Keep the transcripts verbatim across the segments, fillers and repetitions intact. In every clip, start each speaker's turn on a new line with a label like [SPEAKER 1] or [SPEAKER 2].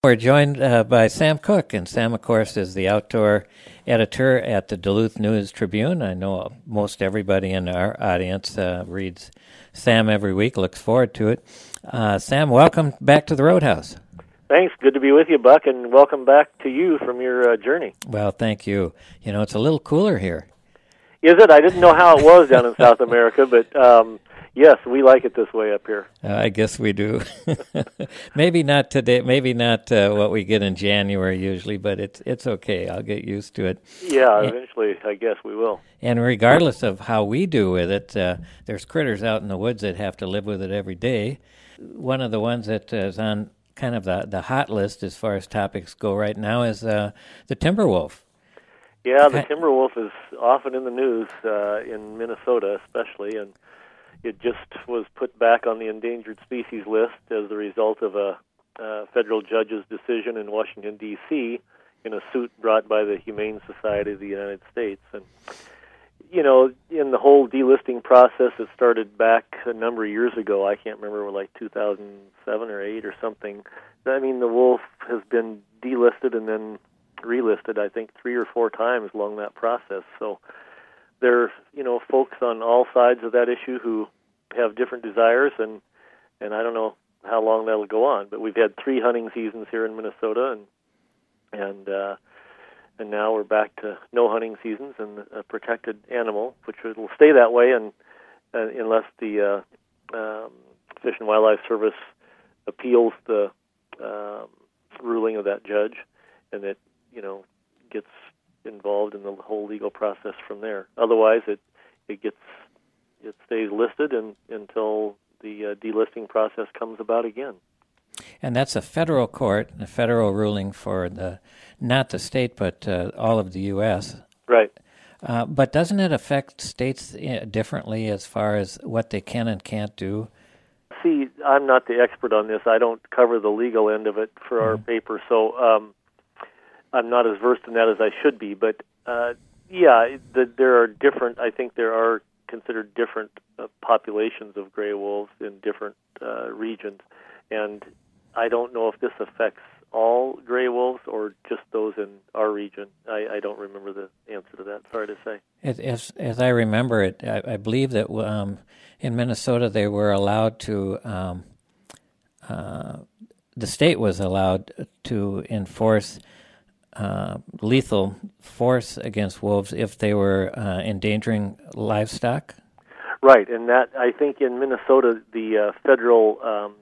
[SPEAKER 1] We're joined uh, by Sam Cook, and Sam, of course, is the outdoor editor at the Duluth News Tribune. I know most everybody in our audience uh, reads Sam every week, looks forward to it. Uh, Sam, welcome back to the Roadhouse.
[SPEAKER 2] Thanks. Good to be with you, Buck, and welcome back to you from your uh, journey.
[SPEAKER 1] Well, thank you. You know, it's a little cooler here.
[SPEAKER 2] Is it? I didn't know how it was down in South America, but um, yes, we like it this way up here.
[SPEAKER 1] Uh, I guess we do. Maybe not today. Maybe not uh, what we get in January usually, but it's it's okay. I'll get used to it.
[SPEAKER 2] Yeah, eventually, I guess we will.
[SPEAKER 1] And regardless of how we do with it, uh, there's critters out in the woods that have to live with it every day. One of the ones that is on kind of the, the hot list as far as topics go right now is uh, the timber wolf.
[SPEAKER 2] Yeah, the timber wolf is often in the news, uh, in Minnesota especially, and it just was put back on the endangered species list as the result of a uh, federal judge's decision in Washington, D C in a suit brought by the Humane Society of the United States. And, you know, in the whole delisting process, it started back a number of years ago. I can't remember, like two thousand seven or eight or something. I mean, the wolf has been delisted and then relisted, I think, three or four times along that process. So there are, you know, folks on all sides of that issue who have different desires, and, and I don't know how long that'll go on. But we've had three hunting seasons here in Minnesota, and and uh, and now we're back to no hunting seasons and a protected animal, which will stay that way, and uh, unless the uh, um, Fish and Wildlife Service appeals the um, ruling of that judge, and it, you know, gets involved in the whole legal process from there. Otherwise, it it gets it stays listed and, until the uh, delisting process comes about again.
[SPEAKER 1] And that's a federal court, a federal ruling for the not the state, but uh, all of the U S
[SPEAKER 2] Right.
[SPEAKER 1] Uh, but doesn't it affect states differently as far as what they can and can't do?
[SPEAKER 2] See, I'm not the expert on this. I don't cover the legal end of it for mm-hmm. our paper, so um, I'm not as versed in that as I should be. But uh, yeah, the, there are different. I think there are considered different uh, populations of gray wolves in different uh, regions, and I don't know if this affects all gray wolves or just those in our region. I, I don't remember the answer to that. Sorry to say.
[SPEAKER 1] As as, as I remember it, I, I believe that um, in Minnesota they were allowed to. Um, uh, the state was allowed to enforce uh, lethal force against wolves if they were uh, endangering livestock.
[SPEAKER 2] Right, and that I think in Minnesota the uh, federal um,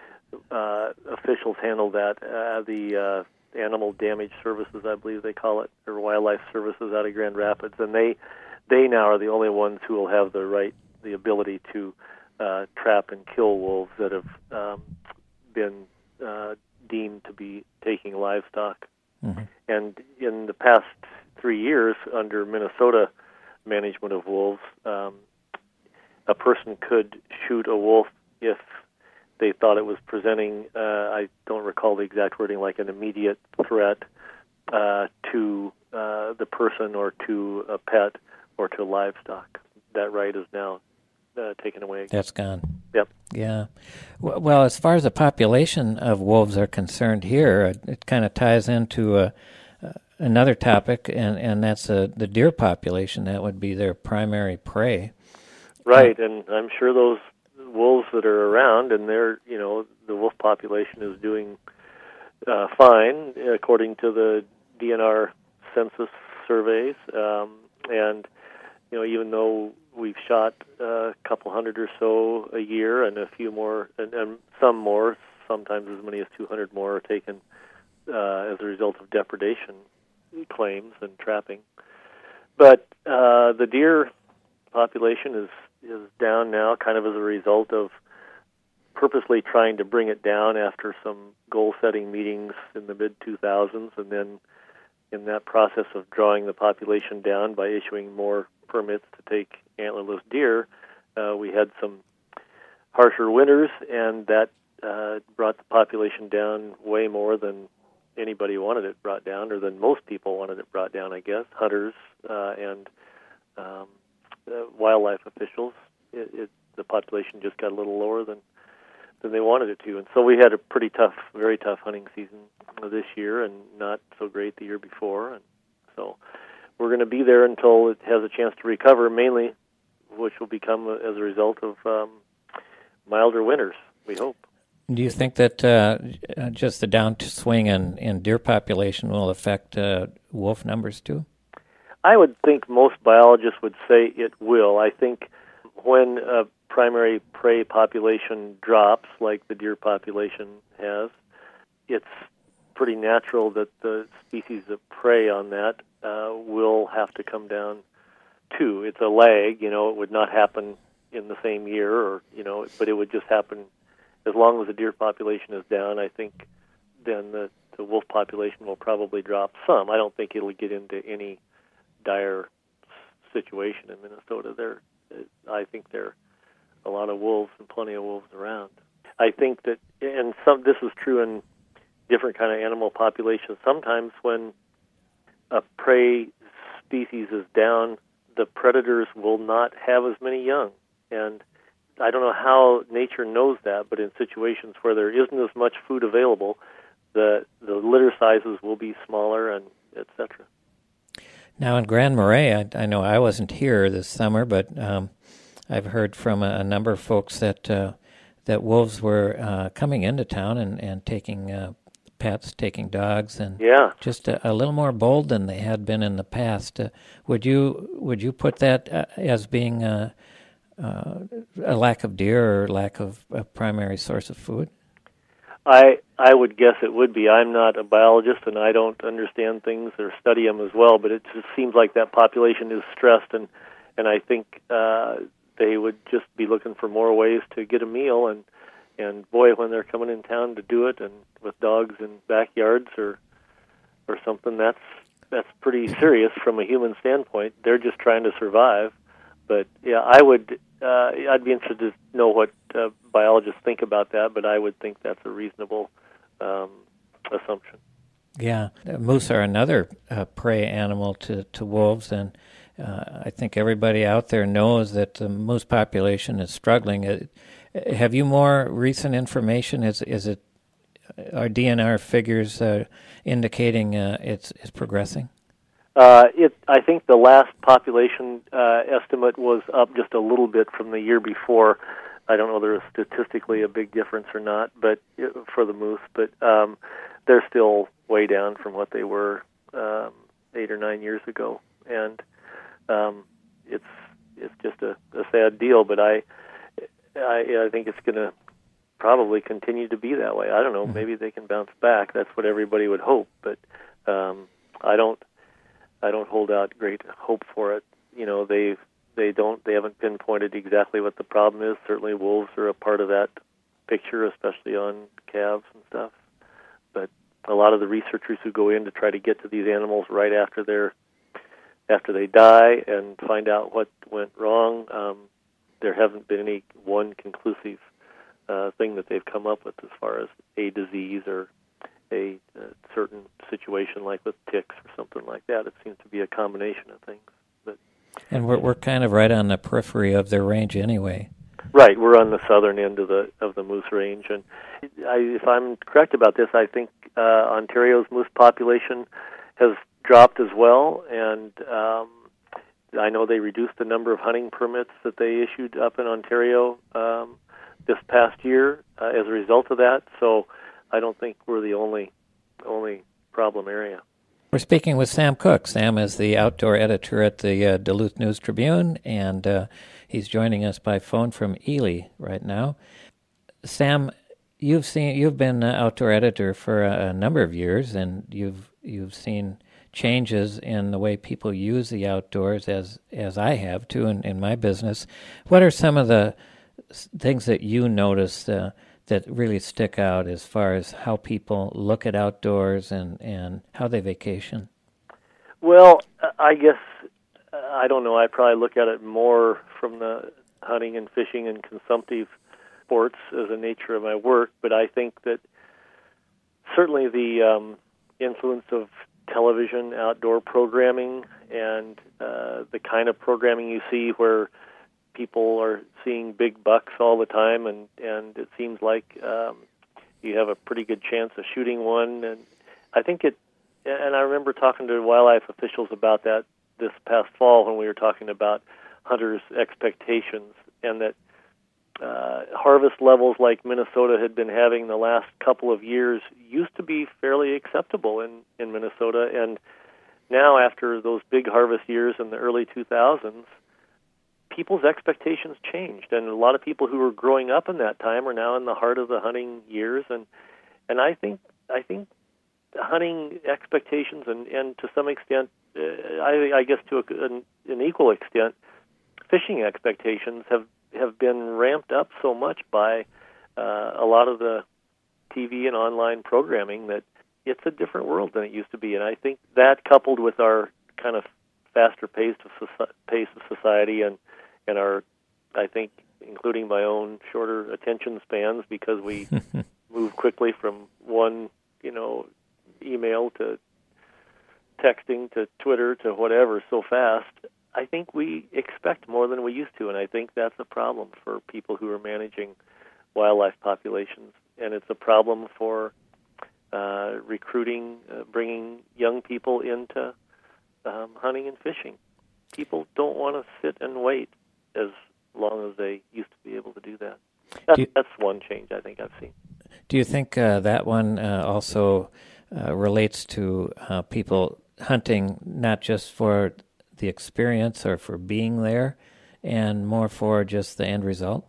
[SPEAKER 2] uh, officials handle that. Uh, the uh, Animal Damage Services, I believe they call it, or Wildlife Services out of Grand Rapids, and they they now are the only ones who will have the right, the ability to uh, trap and kill wolves that have um, been uh, deemed to be taking livestock. Mm-hmm. And in the past three years, under Minnesota management of wolves, um, a person could shoot a wolf if they thought it was presenting, uh, I don't recall the exact wording, like an immediate threat uh, to uh, the person or to a pet or to livestock. That right is now uh, taken away.
[SPEAKER 1] That's gone.
[SPEAKER 2] Yep.
[SPEAKER 1] Yeah. Well, as far as the population of wolves are concerned here, it, it kind of ties into uh, uh, another topic, and, and that's uh, the deer population. That would be their primary prey.
[SPEAKER 2] Right, uh, and I'm sure those wolves that are around, and they're, you know, the wolf population is doing uh, fine according to the D N R census surveys, um, and you know, even though we've shot uh, a couple hundred or so a year, and a few more, and, and some more, sometimes as many as two hundred more are taken uh, as a result of depredation claims and trapping. But uh, the deer population is is down now, kind of as a result of purposely trying to bring it down after some goal-setting meetings in the mid two thousands, and then in that process of drawing the population down by issuing more permits to take antlerless deer, uh, we had some harsher winters, and that uh, brought the population down way more than anybody wanted it brought down, or than most people wanted it brought down, I guess, hunters uh, and um, uh, wildlife officials. It, it, the population just got a little lower than than they wanted it to. And so we had a pretty tough, very tough hunting season this year, and not so great the year before. And so we're going to be there until it has a chance to recover, mainly, which will become as a result of um, milder winters, we hope.
[SPEAKER 1] Do you think that uh, just the downswing in, in deer population will affect uh, wolf numbers too?
[SPEAKER 2] I would think most biologists would say it will. I think when a primary prey population drops, like the deer population has, it's pretty natural that the species that prey on that uh, will have to come down too. It's a lag, you know, it would not happen in the same year, or you know, but it would just happen as long as the deer population is down. I think then the, the wolf population will probably drop some. I don't think it'll get into any dire situation in Minnesota. There, I think there are a lot of wolves and plenty of wolves around. I think that, and some this is true in different kind of animal populations. Sometimes when a prey species is down, the predators will not have as many young. And I don't know how nature knows that, but in situations where there isn't as much food available, the the litter sizes will be smaller, and et cetera.
[SPEAKER 1] Now in Grand Marais, I, I know I wasn't here this summer, but um, I've heard from a, a number of folks that uh, that wolves were uh, coming into town and, and taking uh, pets, taking dogs, and
[SPEAKER 2] yeah.
[SPEAKER 1] just a, a little more bold than they had been in the past. Uh, would you would you put that uh, as being uh, uh, a lack of deer or lack of a primary source of food?
[SPEAKER 2] I I would guess it would be. I'm not a biologist, and I don't understand things or study them as well, but it just seems like that population is stressed, and, and I think uh, they would just be looking for more ways to get a meal, and, and boy, when they're coming in town to do it, and with dogs in backyards or or something, that's that's pretty serious from a human standpoint. They're just trying to survive. But yeah, I would uh, I'd be interested to know what uh, biologists think about that, but I would think that's a reasonable um, assumption.
[SPEAKER 1] Yeah, uh, moose are another uh, prey animal to, to wolves, and uh, I think everybody out there knows that the moose population is struggling. Uh, have you more recent information? Is is it are D N R figures uh, indicating uh, it's it's progressing?
[SPEAKER 2] Uh, it, I think the last population uh, estimate was up just a little bit from the year before. I don't know if there is statistically a big difference or not, but for the moose, but um, they're still way down from what they were um, eight or nine years ago, and um, it's it's just a, a sad deal. But I I, I think it's going to probably continue to be that way. I don't know. Mm-hmm. Maybe they can bounce back. That's what everybody would hope, but um, I don't. I don't hold out great hope for it. You know, they they don't they haven't pinpointed exactly what the problem is. Certainly, wolves are a part of that picture, especially on calves and stuff. But a lot of the researchers who go in to try to get to these animals right after they're after they die and find out what went wrong, um, there hasn't been any one conclusive uh, thing that they've come up with as far as a disease or a, a certain situation like with ticks or something like that. It seems to be a combination of things. But
[SPEAKER 1] and we're we're kind of right on the periphery of their range anyway.
[SPEAKER 2] Right, we're on the southern end of the of the moose range, and I, if I'm correct about this, I think uh, Ontario's moose population has dropped as well, and um, I know they reduced the number of hunting permits that they issued up in Ontario um, this past year uh, as a result of that. So I don't think we're the only only problem area.
[SPEAKER 1] We're speaking with Sam Cook. Sam is the outdoor editor at the uh, Duluth News Tribune, and uh, he's joining us by phone from Ely right now. Sam, you've seen you've been an outdoor editor for a, a number of years, and you've you've seen changes in the way people use the outdoors, as as I have too in, in my business. What are some of the things that you notice uh, that really stick out as far as how people look at outdoors and, and how they vacation?
[SPEAKER 2] Well, I guess, I don't know, I probably look at it more from the hunting and fishing and consumptive sports as the nature of my work, but I think that certainly the um, influence of television, outdoor programming, and uh, the kind of programming you see where people are seeing big bucks all the time, and, and it seems like um, you have a pretty good chance of shooting one. And I think it, and I remember talking to wildlife officials about that this past fall when we were talking about hunters' expectations, and that uh, harvest levels like Minnesota had been having the last couple of years used to be fairly acceptable in, in Minnesota, and now after those big harvest years in the early two thousands, people's expectations changed, and a lot of people who were growing up in that time are now in the heart of the hunting years, and and I think I think hunting expectations, and, and to some extent, uh, I, I guess to a, an, an equal extent, fishing expectations have, have been ramped up so much by uh, a lot of the T V and online programming that it's a different world than it used to be. And I think that, coupled with our kind of faster pace of, soci- pace of society and, and our, I think, including my own shorter attention spans, because we move quickly from one, you know, email to texting to Twitter to whatever so fast, I think we expect more than we used to, and I think that's a problem for people who are managing wildlife populations, and it's a problem for uh, recruiting, uh, bringing young people into um, hunting and fishing. People don't want to sit and wait as long as they used to be able to do that. That's, do you, that's one change I think I've seen.
[SPEAKER 1] Do you think uh, that one uh, also uh, relates to uh, people hunting not just for the experience or for being there, and more for just the end result?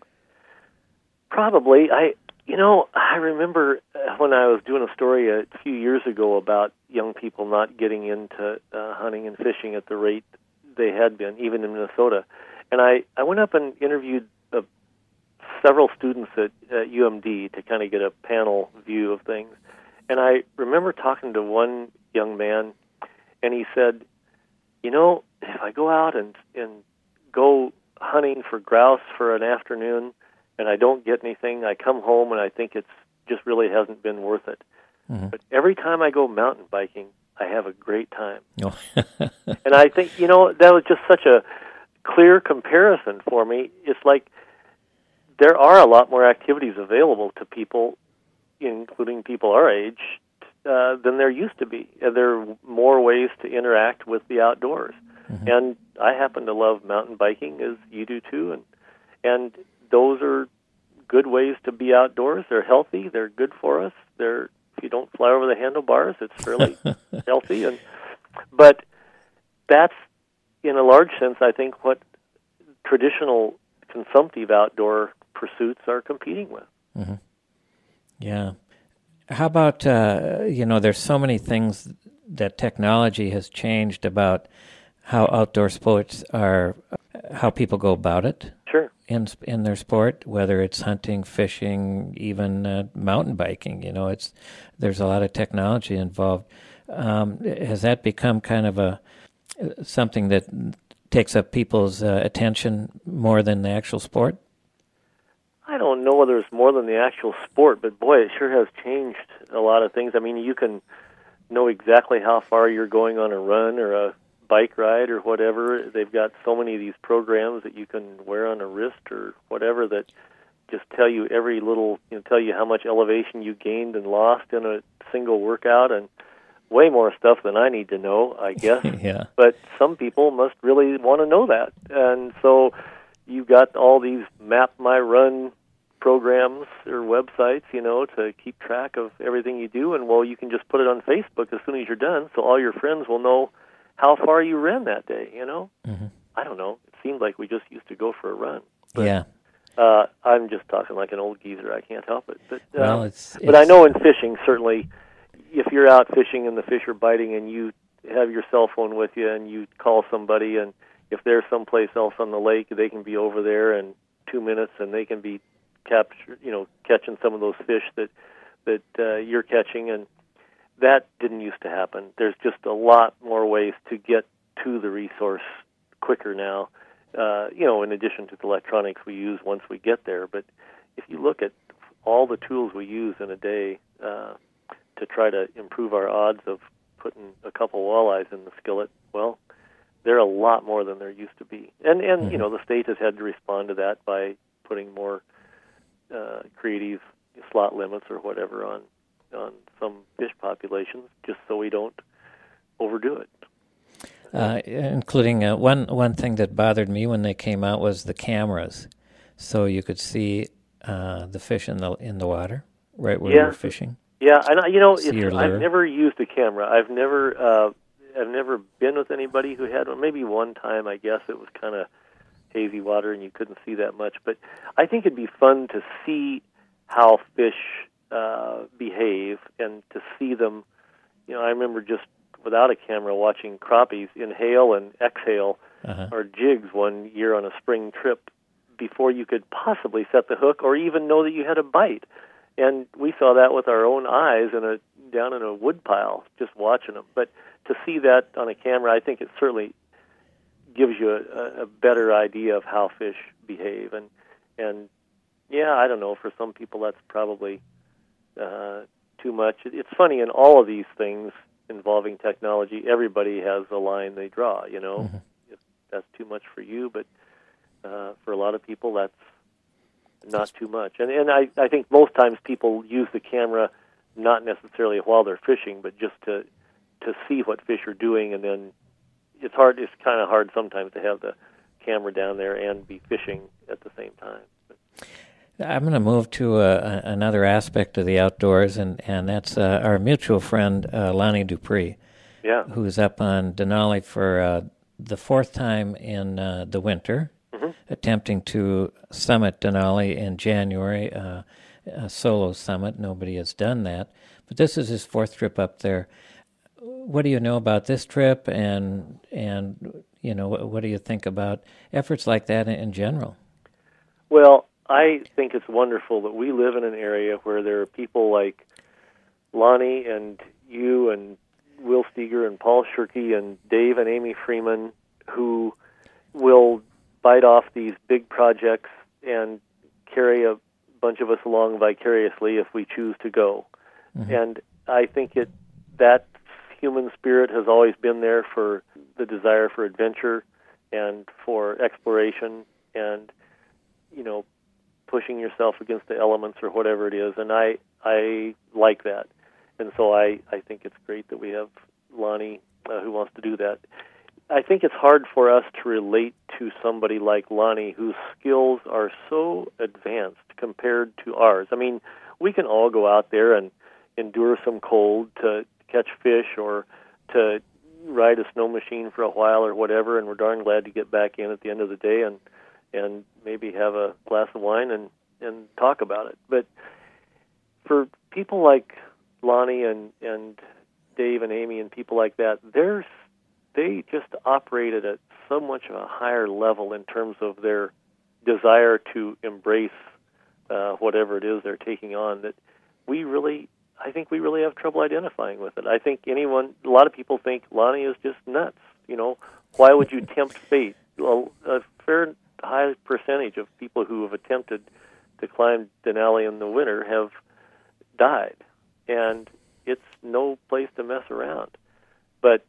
[SPEAKER 2] Probably. I, you know, I remember when I was doing a story a few years ago about young people not getting into uh, hunting and fishing at the rate they had been, even in Minnesota. And I, I went up and interviewed uh, several students at, at U M D to kind of get a panel view of things. And I remember talking to one young man, and he said, you know, if I go out and, and go hunting for grouse for an afternoon and I don't get anything, I come home and I think it's just really hasn't been worth it. Mm-hmm. But every time I go mountain biking, I have a great time. Oh. And I think, you know, that was just such a clear comparison for me. It's like there are a lot more activities available to people, including people our age, uh, than there used to be. There are more ways to interact with the outdoors. Mm-hmm. And I happen to love mountain biking, as you do too, and and those are good ways to be outdoors. They're healthy. They're good for us. They're, if you don't fly over the handlebars, it's fairly healthy. And but that's, in a large sense, I think, what traditional consumptive outdoor pursuits are competing with.
[SPEAKER 1] Mm-hmm. Yeah. How about, uh, you know, there's so many things that technology has changed about how outdoor sports are, how people go about it.
[SPEAKER 2] Sure.
[SPEAKER 1] In in their sport, whether it's hunting, fishing, even uh, mountain biking, you know, it's there's a lot of technology involved. Um, has that become kind of a something that takes up people's uh, attention more than the actual sport?
[SPEAKER 2] I don't know whether it's more than the actual sport, but boy, it sure has changed a lot of things. I mean, you can know exactly how far you're going on a run or a bike ride or whatever. They've got so many of these programs that you can wear on a wrist or whatever that just tell you every little, you know, tell you how much elevation you gained and lost in a single workout, and way more stuff than I need to know, I guess.
[SPEAKER 1] Yeah.
[SPEAKER 2] But some people must really want to know that. And so you've got all these Map My Run programs or websites, you know, to keep track of everything you do. And, well, you can just put it on Facebook as soon as you're done, so all your friends will know how far you ran that day, you know? Mm-hmm. I don't know. It seemed like we just used to go for a run. But,
[SPEAKER 1] yeah.
[SPEAKER 2] Uh, I'm just talking like an old geezer. I can't help it. But, uh,
[SPEAKER 1] well, it's, it's...
[SPEAKER 2] but I know in fishing, certainly, if you're out fishing and the fish are biting and you have your cell phone with you and you call somebody, and if they're someplace else on the lake, they can be over there in two minutes and they can be capture, you know, catching some of those fish that that uh, you're catching, and that didn't used to happen. There's just a lot more ways to get to the resource quicker now. Uh, you know, in addition to the electronics we use once we get there. But if you look at all the tools we use in a day uh, to try to improve our odds of putting a couple walleyes in the skillet, well, they're a lot more than there used to be. And, and
[SPEAKER 1] mm-hmm.
[SPEAKER 2] you know, the state has had to respond to that by putting more uh, creative slot limits or whatever on on some fish populations, just so we don't overdo it.
[SPEAKER 1] Uh, including uh, one one thing that bothered me when they came out was the cameras, so you could see uh, the fish in the in the water right where
[SPEAKER 2] yeah.
[SPEAKER 1] you were fishing.
[SPEAKER 2] Yeah, and you know, it's,
[SPEAKER 1] I've
[SPEAKER 2] never used a camera. I've never uh, I've never been with anybody who had one. Maybe one time, I guess it was kind of hazy water and you couldn't see that much. But I think it'd be fun to see how fish uh, behave and to see them. You know, I remember just without a camera watching crappies inhale and exhale
[SPEAKER 1] uh-huh.
[SPEAKER 2] or jigs one year on a spring trip before you could possibly set the hook or even know that you had a bite. And we saw that with our own eyes in a down in a wood pile, just watching them. But to see that on a camera, I think it certainly gives you a, a better idea of how fish behave. And and yeah, I don't know. For some people, that's probably uh, too much. It, it's funny, in all of these things involving technology, everybody has a line they draw. You know,
[SPEAKER 1] mm-hmm.
[SPEAKER 2] if that's too much for you, but uh, for a lot of people, that's not too much. And and I, I think most times people use the camera not necessarily while they're fishing, but just to to see what fish are doing. And then it's hard. It's kind of hard sometimes to have the camera down there and be fishing at the same time. But
[SPEAKER 1] I'm going to move to uh, another aspect of the outdoors, and, and that's uh, our mutual friend, uh, Lonnie Dupree,
[SPEAKER 2] yeah.
[SPEAKER 1] who's up on Denali for uh, the fourth time in uh, the winter,
[SPEAKER 2] mm-hmm.
[SPEAKER 1] attempting to summit Denali in January, uh, a solo summit. Nobody has done that. But this is his fourth trip up there. What do you know about this trip, and, and you know, what, what do you think about efforts like that in, in general?
[SPEAKER 2] Well, I think it's wonderful that we live in an area where there are people like Lonnie and you and Will Steger and Paul Shirky and Dave and Amy Freeman who will bite off these big projects and carry a bunch of us along vicariously if we choose to go.
[SPEAKER 1] Mm-hmm.
[SPEAKER 2] And I think it that human spirit has always been there for the desire for adventure and for exploration and, you know, pushing yourself against the elements or whatever it is, and I I like that, and so I, I think it's great that we have Lonnie uh, who wants to do that. I think it's hard for us to relate to somebody like Lonnie whose skills are so advanced compared to ours. I mean, we can all go out there and endure some cold to catch fish or to ride a snow machine for a while or whatever, and we're darn glad to get back in at the end of the day and and maybe have a glass of wine and, and talk about it. But for people like Lonnie and, and Dave and Amy and people like that, there's, they just operate at a, so much of a higher level in terms of their desire to embrace uh, whatever it is they're taking on that we really, I think we really have trouble identifying with it. I think anyone, a lot of people think Lonnie is just nuts. You know, why would you tempt fate? Well, a fair high percentage of people who have attempted to climb Denali in the winter have died, and it's no place to mess around. But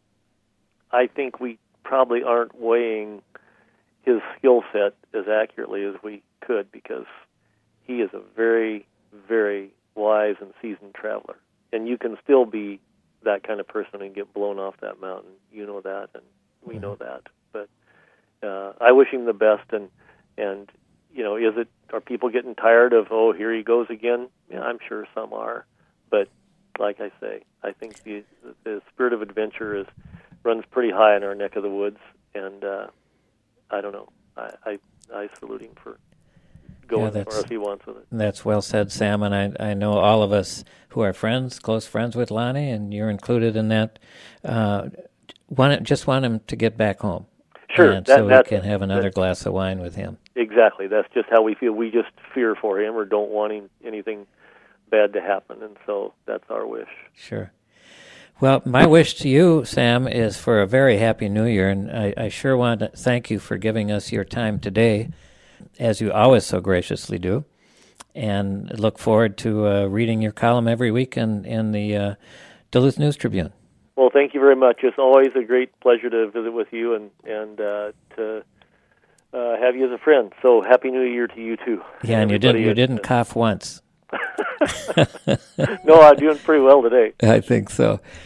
[SPEAKER 2] I think we probably aren't weighing his skill set as accurately as we could, because he is a very, very wise and seasoned traveler. And you can still be that kind of person and get blown off that mountain. You know that, and we know that. But Uh, I wish him the best, and and you know, is it are people getting tired of oh here he goes again? Yeah, I'm sure some are, but like I say, I think the the spirit of adventure is runs pretty high in our neck of the woods, and uh, I don't know, I, I I salute him for going
[SPEAKER 1] yeah,
[SPEAKER 2] as far as he wants with it.
[SPEAKER 1] That's well said, Sam, and I I know all of us who are friends, close friends with Lonnie, and you're included in that. Uh, want just want him to get back home.
[SPEAKER 2] Sure,
[SPEAKER 1] and
[SPEAKER 2] that,
[SPEAKER 1] so we can have another glass of wine with him.
[SPEAKER 2] Exactly. That's just how we feel. We just fear for him or don't want him, anything bad to happen, and so that's our wish.
[SPEAKER 1] Sure. Well, my wish to you, Sam, is for a very happy New Year, and I, I sure want to thank you for giving us your time today, as you always so graciously do, and look forward to uh, reading your column every week in, in the uh, Duluth News Tribune.
[SPEAKER 2] Well, thank you very much. It's always a great pleasure to visit with you and and uh, to uh, have you as a friend. So happy New Year to you too.
[SPEAKER 1] Yeah, and you didn't you didn't cough once.
[SPEAKER 2] No, I'm doing pretty well today.
[SPEAKER 1] I think so.